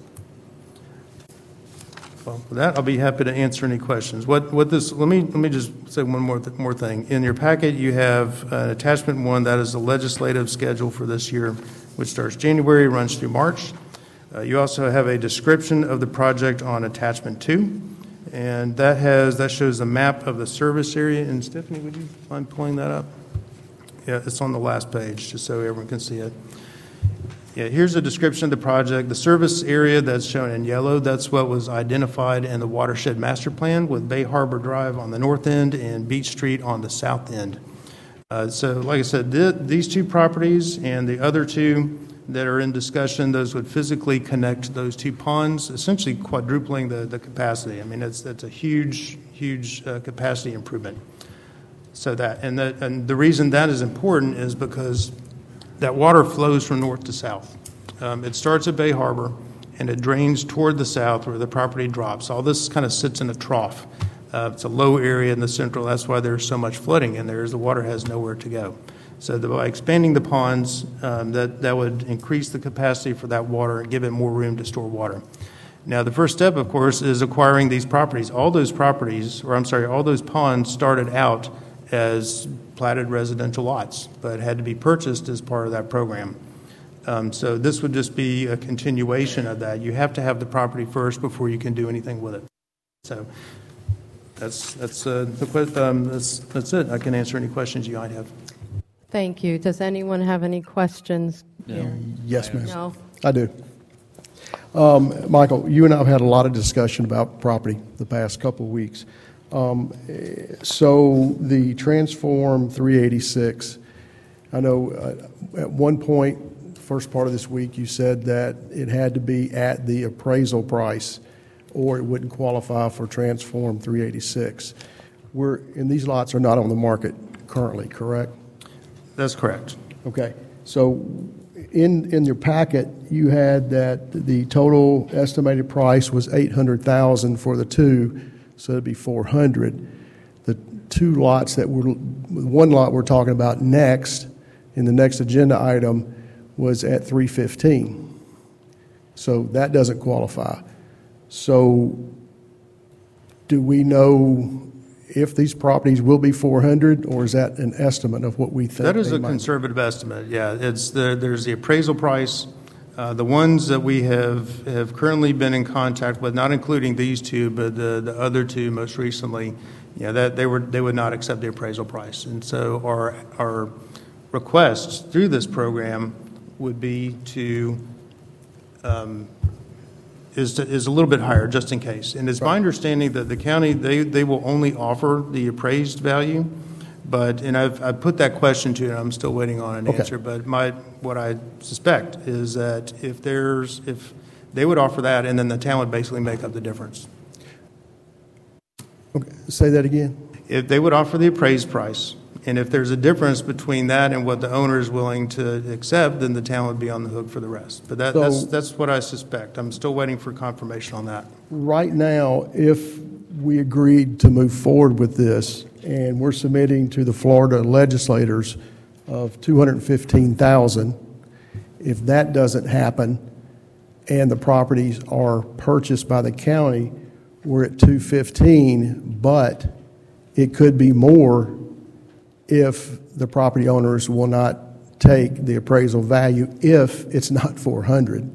Well, with that, I'll be happy to answer any questions. What, what this? Let me let me just say one more th- more thing. In your packet, you have an attachment one that is the legislative schedule for this year, which starts January, runs through March. Uh, you also have a description of the project on attachment two, and that has that shows the map of the service area. And Stephanie, would you mind pulling that up? Yeah, it's on the last page, just so everyone can see it. Yeah, here's a description of the project. The service area that's shown in yellow, that's what was identified in the watershed master plan with Bay Harbor Drive on the north end and Beach Street on the south end. Uh, so, like I said, th- these two properties and the other two that are in discussion, those would physically connect those two ponds, essentially quadrupling the, the capacity. I mean, that's that's a huge, huge uh, capacity improvement. So that and that and the reason that is important is because that water flows from north to south. Um, it starts at Bay Harbor, and it drains toward the south where the property drops. All this kind of sits in a trough. Uh, it's a low area in the central. That's why there's so much flooding in there, is the water has nowhere to go. So the, by expanding the ponds, um, that, that would increase the capacity for that water and give it more room to store water. Now, the first step, of course, is acquiring these properties. All those properties, or I'm sorry, all those ponds started out as platted residential lots, but had to be purchased as part of that program. Um, so this would just be a continuation of that. You have to have the property first before you can do anything with it. So that's that's uh, the que- um, that's that's it. I can answer any questions you might have. Thank you. Does anyone have any questions? No. Yes, ma'am. No. I do. Um, Michael, you and I have had a lot of discussion about property the past couple of weeks. Um, so the Transform three eighty-six, I know uh, at one point, first part of this week, you said that it had to be at the appraisal price or it wouldn't qualify for Transform three eighty-six. We're, and these lots are not on the market currently, correct? That's correct. Okay. So in in your packet, you had that the total estimated price was eight hundred thousand dollars for the two, so it'd be four hundred thousand dollars. The two lots that were, one lot we're talking about next, in the next agenda item, was at three fifteen. So that doesn't qualify. So do we know if these properties will be four hundred, or is that an estimate of what we think? That is they a might conservative estimate. Yeah, it's the, there's the appraisal price. Uh, the ones that we have, have currently been in contact with, not including these two, but the, the other two most recently, yeah, that they were they would not accept the appraisal price, and so our our requests through this program would be to um, is to, is a little bit higher, just in case. And it's my understanding that the county they, they will only offer the appraised value, but and I've I put that question to you, and I'm still waiting on an Okay. answer. But my what I suspect is that if there's if they would offer that, and then the town would basically make up the difference. Okay. Say that again. If they would offer the appraised price, and if there's a difference between that and what the owner is willing to accept, then the town would be on the hook for the rest. But that, So- that's that's what I suspect. I'm still waiting for confirmation on that. Right now, if we agreed to move forward with this, and we're submitting to the Florida legislators of two hundred fifteen thousand dollars, if that doesn't happen and the properties are purchased by the county, we're at two hundred fifteen, but it could be more if the property owners will not take the appraisal value if it's not four hundred.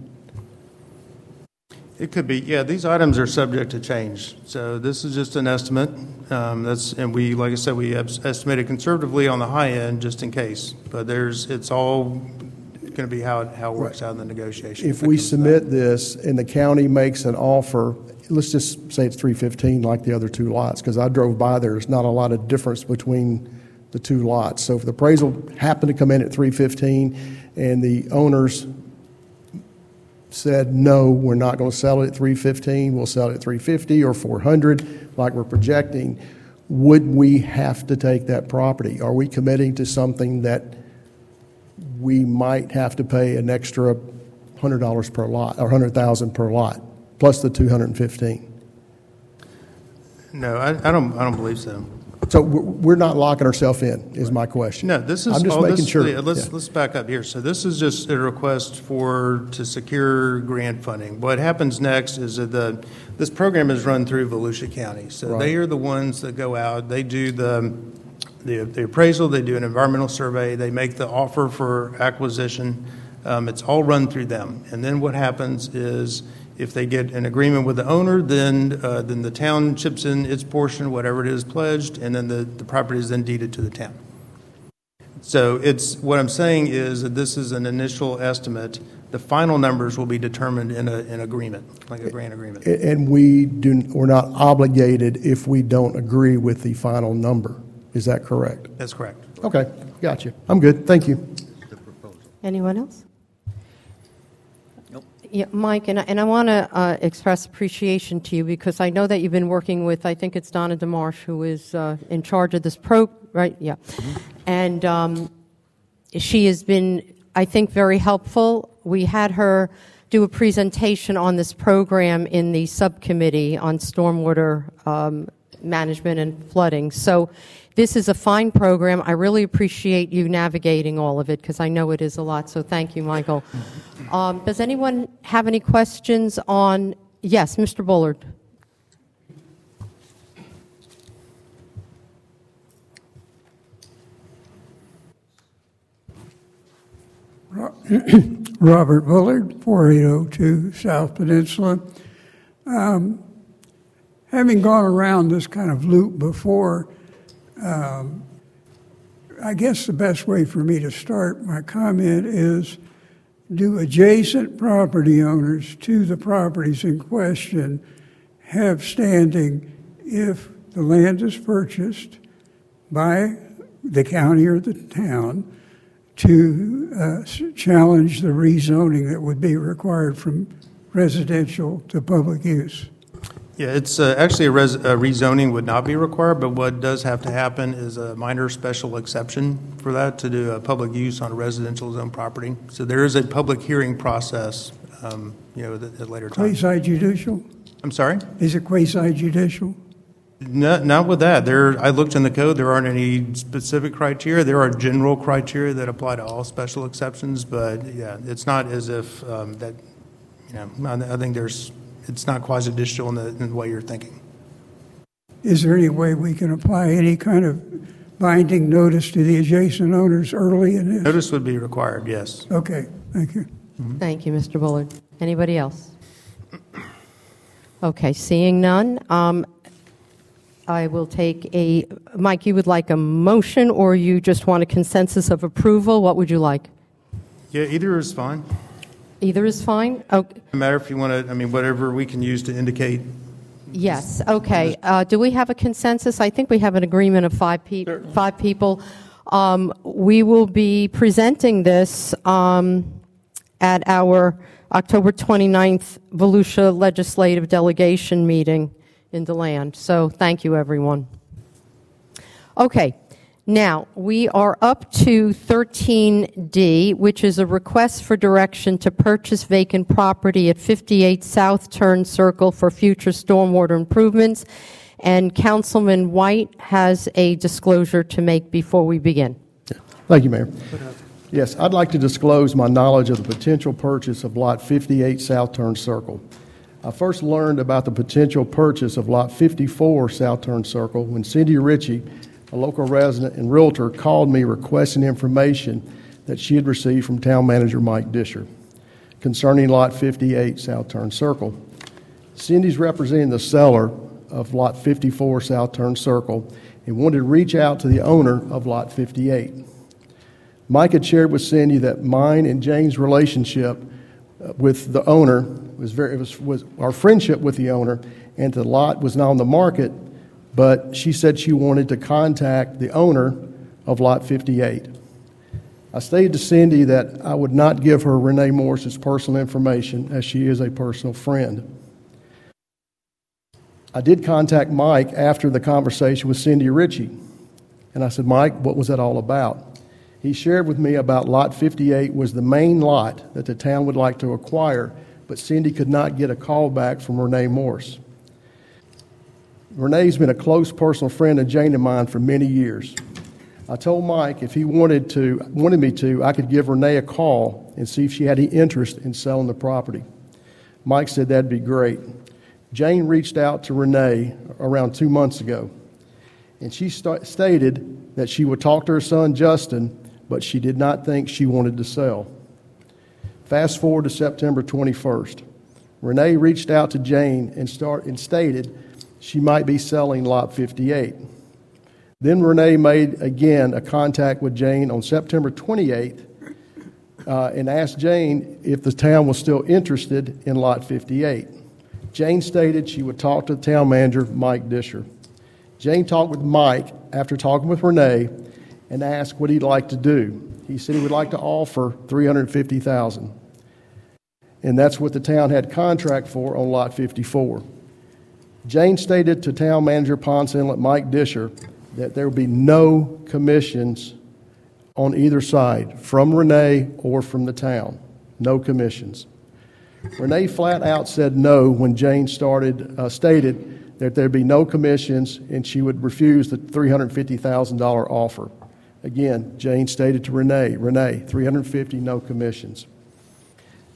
It could be, yeah, these items are subject to change. So this is just an estimate. Um, that's, and we, like I said, we have estimated conservatively on the high end just in case. But there's, it's all going to be how it, how it works out in the negotiation. If we submit this and the county makes an offer, let's just say it's three fifteen like the other two lots, because I drove by there, there's not a lot of difference between the two lots. So if the appraisal happened to come in at three fifteen and the owners said, no, we're not going to sell it at three fifteen, we'll sell it at three fifty or four hundred like we're projecting, would we have to take that property? Are we committing to something that we might have to pay an extra one hundred dollars per lot or one hundred thousand dollars per lot plus the two hundred fifteen? No, I, I don't. I don't believe so. So we're not locking ourselves in, is my question. No, this is. I'm just all making this, sure. yeah, let's Yeah. let's back up here. So this is just a request for to secure grant funding. What happens next is that the this program is run through Volusia County. So Right. they are the ones that go out. They do the, the the appraisal. They do an environmental survey. They make the offer for acquisition. Um, it's all run through them. And then what happens is, if they get an agreement with the owner, then uh, then the town chips in its portion, whatever it is pledged, and then the, the property is then deeded to the town. So it's what I'm saying is that this is an initial estimate. The final numbers will be determined in a, an agreement, like a grant agreement. And we do, we're not obligated if we don't agree with the final number. Is that correct? That's correct. Okay, got you. I'm good. Thank you. Anyone else? Yeah, Mike, and I, and I want to uh, express appreciation to you because I know that you've been working with, I think it's Donna DeMarsh, who is uh, in charge of this pro, right? Yeah. Mm-hmm. And um, she has been, I think, very helpful. We had her do a presentation on this program in the subcommittee on stormwater um, management and flooding. So this is a fine program. I really appreciate you navigating all of it because I know it is a lot. So thank you, Michael. Um, does anyone have any questions on Yes, Mister Bullard. Robert Bullard, forty-eight oh two South Peninsula. Um, having gone around this kind of loop before, um, I guess the best way for me to start my comment is, do adjacent property owners to the properties in question have standing if the land is purchased by the county or the town to uh, challenge the rezoning that would be required from residential to public use? Yeah, it's uh, actually a, res- a rezoning would not be required, but what does have to happen is a minor special exception for that to do a public use on a residential zone property. So there is a public hearing process, um, you know, at, at later time. Quasi-judicial? I'm sorry? Is it quasi-judicial? No, not with that. There, I looked in the code. There aren't any specific criteria. There are general criteria that apply to all special exceptions, but yeah, it's not as if um, that. You know, I, I think there's. It's not quasi-judicial in the, in the way you're thinking. Is there any way we can apply any kind of binding notice to the adjacent owners early in this? Notice would be required. Yes. Okay. Thank you. Mm-hmm. Thank you, Mister Bullard. Anybody else? Okay. Seeing none. Um, I will take a, Mike, you would like a motion or you just want a consensus of approval? What would you like? Yeah, either is fine. Either is fine? Okay. No matter if you want to, I mean, whatever we can use to indicate. Yes, okay. Uh, do we have a consensus? I think we have an agreement of five, pe- five people. Um, we will be presenting this um, at our October twenty-ninth Volusia Legislative Delegation meeting in DeLand. So thank you, everyone. Okay, now we are up to thirteen D, which is a request for direction to purchase vacant property at fifty-eight South Turn Circle for future stormwater improvements. And Councilman White has a disclosure to make before we begin. Thank you, Mayor. Yes, I'd like to disclose my knowledge of the potential purchase of Lot fifty-eight South Turn Circle. I first learned about the potential purchase of Lot fifty-four South Turn Circle when Cindy Ritchie, a local resident and realtor, called me requesting information that she had received from Town Manager Mike Disher concerning Lot fifty-eight South Turn Circle. Cindy's representing the seller of Lot fifty-four South Turn Circle and wanted to reach out to the owner of Lot fifty-eight. Mike had shared with Cindy that mine and Jane's relationship with the owner was very, it was, was our friendship with the owner, and the lot was not on the market, but she said she wanted to contact the owner of Lot fifty-eight. I stated to Cindy that I would not give her Renee Morris's personal information, as she is a personal friend. I did contact Mike after the conversation with Cindy Ritchie, and I said, Mike, what was that all about? He shared with me about Lot fifty-eight was the main lot that the town would like to acquire, but Cindy could not get a call back from Renee Morris. Renee's been a close personal friend of Jane and mine for many years. I told Mike if he wanted to, wanted me to, I could give Renee a call and see if she had any interest in selling the property. Mike said that'd be great. Jane reached out to Renee around two months ago, and she st- stated that she would talk to her son Justin, but she did not think she wanted to sell. Fast forward to September twenty-first. Renee reached out to Jane and, start, and stated she might be selling Lot fifty-eight. Then Renee made, again, a contact with Jane on September twenty-eighth uh, and asked Jane if the town was still interested in Lot fifty-eight. Jane stated she would talk to the town manager, Mike Disher. Jane talked with Mike after talking with Renee and asked what he'd like to do. He said he would like to offer three hundred fifty thousand dollars. And that's what the town had contract for on Lot fifty-four. Jane stated to town manager Ponce Inlet, Mike Disher, that there would be no commissions on either side, from Renee or from the town. No commissions. Renee flat out said no when Jane started uh, stated that there'd be no commissions and she would refuse the three hundred fifty thousand dollars offer. Again, Jane stated to Renee, Renee, three hundred fifty, no commissions.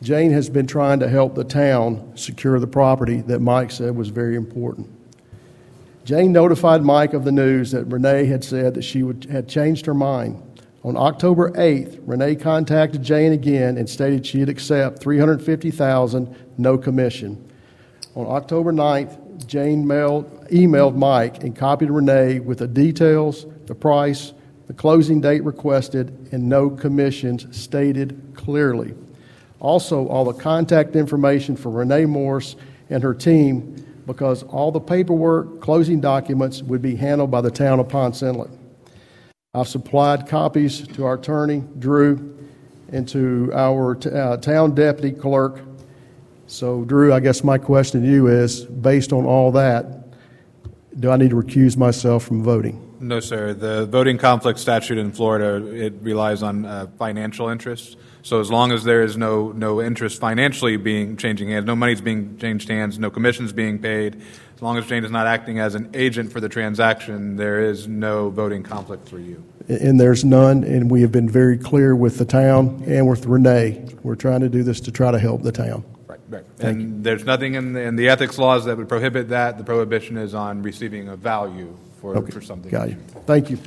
Jane has been trying to help the town secure the property that Mike said was very important. Jane notified Mike of the news that Renee had said that she would, had changed her mind. On October eighth, Renee contacted Jane again and stated she'd accept three hundred fifty thousand dollars, no commission. On October ninth, Jane mailed, emailed Mike and copied Renee with the details, the price, the closing date requested, and no commissions stated clearly. Also, all the contact information for Renee Morse and her team, because all the paperwork, closing documents would be handled by the town of Ponce Inlet. I've supplied copies to our attorney, Drew, and to our t- uh, town deputy clerk. So, Drew, I guess my question to you is, based on all that, do I need to recuse myself from voting? No, sir. The voting conflict statute in Florida, it relies on uh, financial interests. So as long as there is no no interest financially being changing hands, no money's being changed hands, no commissions being paid, as long as Jane is not acting as an agent for the transaction, there is no voting conflict for you. And there's none, and we have been very clear with the town and with Renee. We're trying to do this to try to help the town. Right, right. Thank and you. There's nothing in the, in the ethics laws that would prohibit that. The prohibition is on receiving a value for, okay. for something. Got you. Thank you.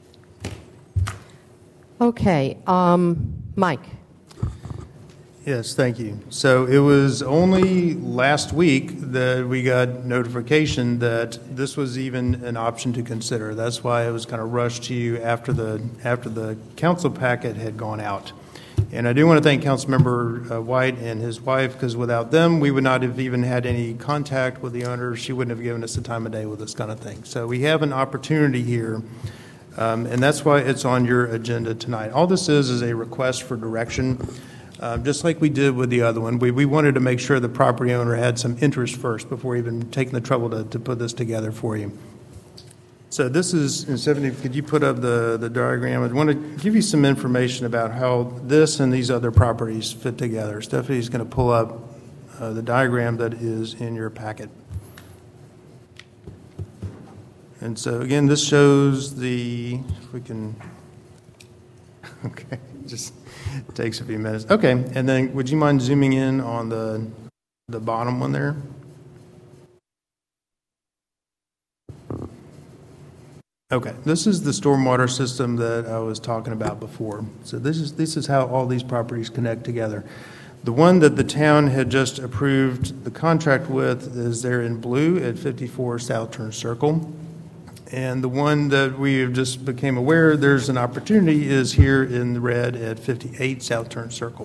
Okay. Um, Mike. Yes, thank you. So it was only last week that we got notification that this was even an option to consider. That's why it was kind of rushed to you after the after the council packet had gone out. And I do want to thank Councilmember uh, White and his wife, because without them, we would not have even had any contact with the owner. She wouldn't have given us the time of day with this kind of thing. So we have an opportunity here, um, and that's why it's on your agenda tonight. All this is is a request for direction. Um, just like we did with the other one, we, we wanted to make sure the property owner had some interest first before even taking the trouble to, to put this together for you. So this is, and Stephanie, could you put up the, the diagram? I want to give you some information about how this and these other properties fit together. Stephanie's going to pull up uh, the diagram that is in your packet. And so again, this shows the, if we can, okay, just takes a few minutes. Okay, and then would you mind zooming in on the the bottom one there? Okay, this is the stormwater system that I was talking about before. So this is this is how all these properties connect together. The one that the town had just approved the contract with is there in blue at fifty-four South Turn Circle. And the one that we just became aware there's an opportunity is here in the red at fifty-eight South Turn Circle.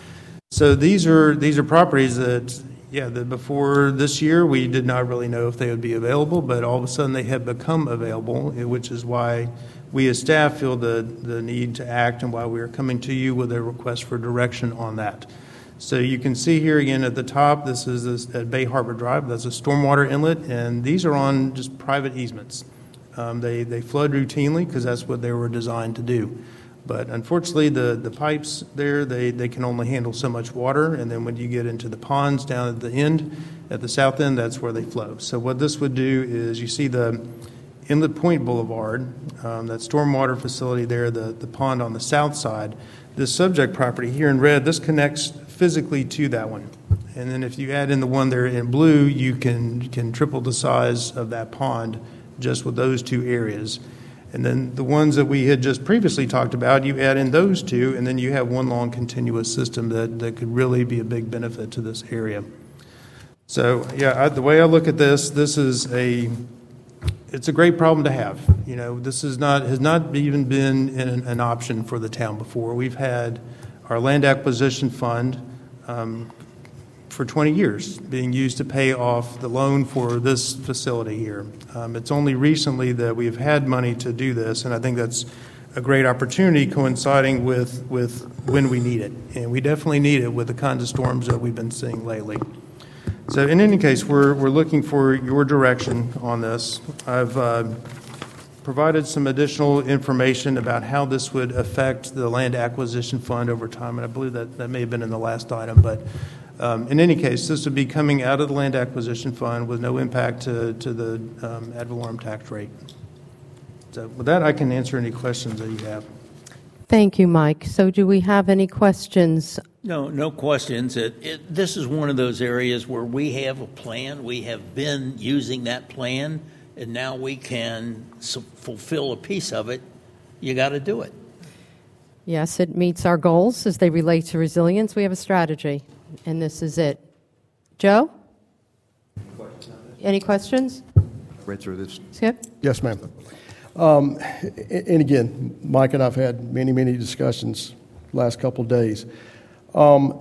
So these are these are properties that, yeah, that before this year we did not really know if they would be available, but all of a sudden they have become available, which is why we as staff feel the, the need to act and why we are coming to you with a request for direction on that. So you can see here again at the top, this is this, at Bay Harbor Drive. That's a stormwater inlet, and these are on just private easements. Um, they, they flood routinely because that's what they were designed to do. But unfortunately, the, the pipes there, they, they can only handle so much water, and then when you get into the ponds down at the end, at the south end, that's where they flow. So what this would do is you see the Inlet Point Boulevard, um, that stormwater facility there, the, the pond on the south side. This subject property here in red, this connects physically to that one. And then if you add in the one there in blue, you can, can triple the size of that pond just with those two areas. And then the ones that we had just previously talked about, you add in those two, and then you have one long continuous system that, that could really be a big benefit to this area. So, yeah, I, the way I look at this, this is a, it's a great problem to have. You know, this is not, has not even been an, an option for the town before. We've had our land acquisition fund um, for twenty years being used to pay off the loan for this facility here. Um, it's only recently that we've had money to do this, and I think that's a great opportunity coinciding with, with when we need it. And we definitely need it with the kinds of storms that we've been seeing lately. So in any case, we're, we're looking for your direction on this. I've uh, provided some additional information about how this would affect the land acquisition fund over time, and I believe that that may have been in the last item, but Um, in any case, this would be coming out of the land acquisition fund with no impact to, to the um, ad valorem tax rate. So with that, I can answer any questions that you have. Thank you, Mike. So do we have any questions? No, no questions. It, it, this is one of those areas where we have a plan. We have been using that plan, and now we can su- fulfill a piece of it. You got to do it. Yes, it meets our goals as they relate to resilience. We have a strategy, and this is it. Joe? Any questions? Read through this. Skip? Yes, ma'am. Um, and again, Mike and I have had many, many discussions last couple of days. Um,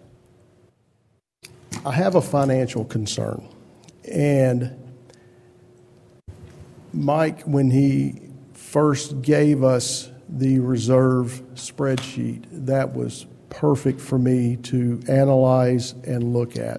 I have a financial concern. And Mike, when he first gave us the reserve spreadsheet, that was perfect for me to analyze and look at.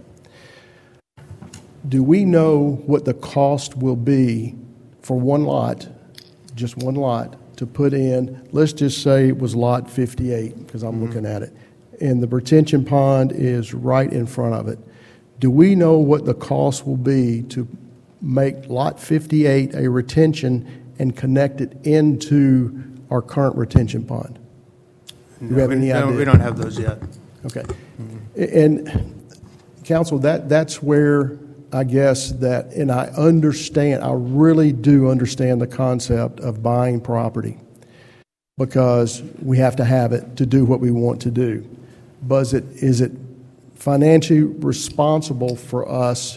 Do we know what the cost will be for one lot, just one lot, to put in? Let's just say it was lot fifty-eight, because I'm mm-hmm. looking at it, and the retention pond is right in front of it. Do we know what the cost will be to make lot fifty-eight a retention and connect it into our current retention pond? Do no, we have we, any no, idea? we don't have those yet. Okay. Mm-hmm. And, counsel, that, that's where I guess that, and I understand, I really do understand the concept of buying property, because we have to have it to do what we want to do. But is it, is it financially responsible for us?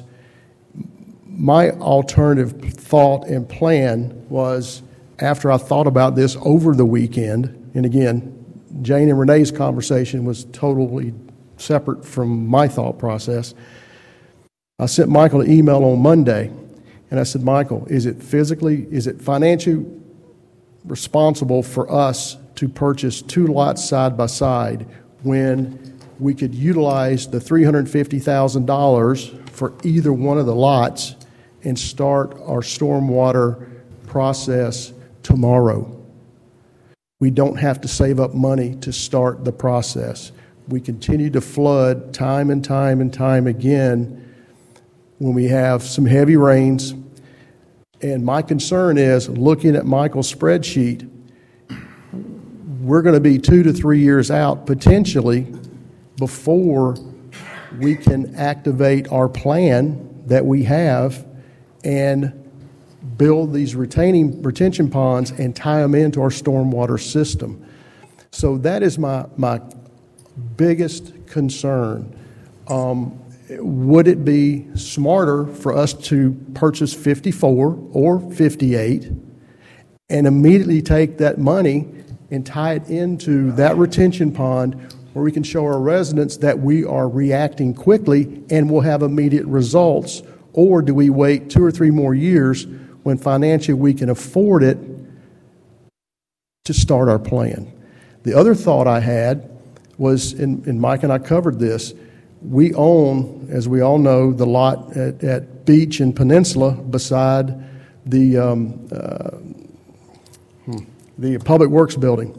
My alternative thought and plan was, after I thought about this over the weekend, and again, Jane and Renee's conversation was totally separate from my thought process, I sent Michael an email on Monday, and I said, Michael, is it physically, is it financially responsible for us to purchase two lots side by side when we could utilize the three hundred fifty thousand dollars for either one of the lots and start our stormwater process tomorrow? We don't have to save up money to start the process. We continue to flood time and time and time again when we have some heavy rains. And my concern is, looking at Michael's spreadsheet, we're going to be two to three years out potentially before we can activate our plan that we have and build these retaining retention ponds and tie them into our stormwater system. So that is my, my biggest concern. Um, Would it be smarter for us to purchase fifty-four or fifty-eight and immediately take that money and tie it into that retention pond where we can show our residents that we are reacting quickly and will have immediate results? Or do we wait two or three more years when financially we can afford it to start our plan? The other thought I had was, and, and Mike and I covered this, we own, as we all know, the lot at, at Beach and Peninsula beside the um, uh, hmm, the Public Works building.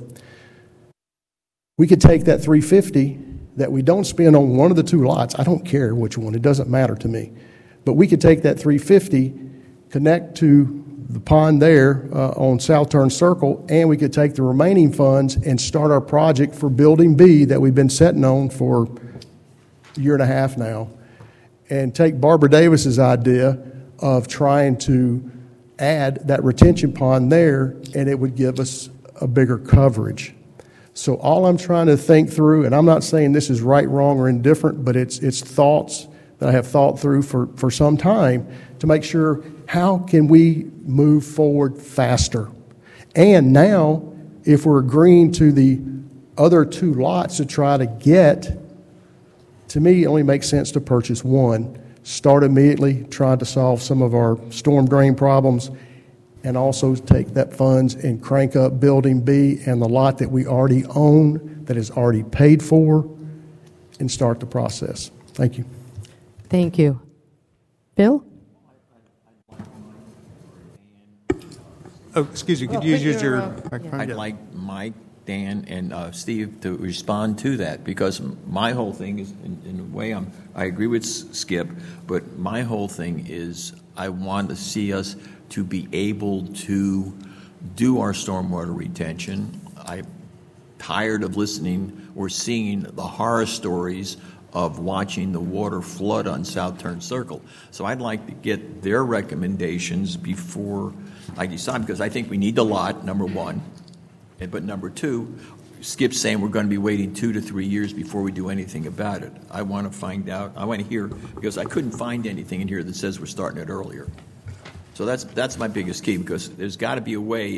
We could take that three hundred fifty thousand dollars that we don't spend on one of the two lots. I don't care which one; it doesn't matter to me. But we could take that three hundred fifty thousand dollars, connect to the pond there uh, on South Turn Circle, and we could take the remaining funds and start our project for Building B that we've been sitting on for year and a half now, and take Barbara Davis's idea of trying to add that retention pond there, and it would give us a bigger coverage. So all I'm trying to think through, and I'm not saying this is right, wrong, or indifferent, but it's it's thoughts that I have thought through for, for some time to make sure, how can we move forward faster? And now, if we're agreeing to the other two lots to try to get, to me, it only makes sense to purchase one, start immediately trying to solve some of our storm drain problems, and also take that funds and crank up Building B and the lot that we already own, that is already paid for, and start the process. Thank you. Thank you. Bill? Oh, excuse me, could you use your microphone? I'd Yeah. like Mike, Dan, and uh, Steve to respond to that, because my whole thing is, in, in a way, I'm, I agree with Skip, but my whole thing is I want to see us to be able to do our stormwater retention. I tired of listening or seeing the horror stories of watching the water flood on South Turn Circle. So I'd like to get their recommendations before I decide, because I think we need the lot, number one. And, but number two, Skip's saying we're going to be waiting two to three years before we do anything about it. I want to find out. I want to hear, because I couldn't find anything in here that says we're starting it earlier. So that's that's my biggest key, because there's got to be a way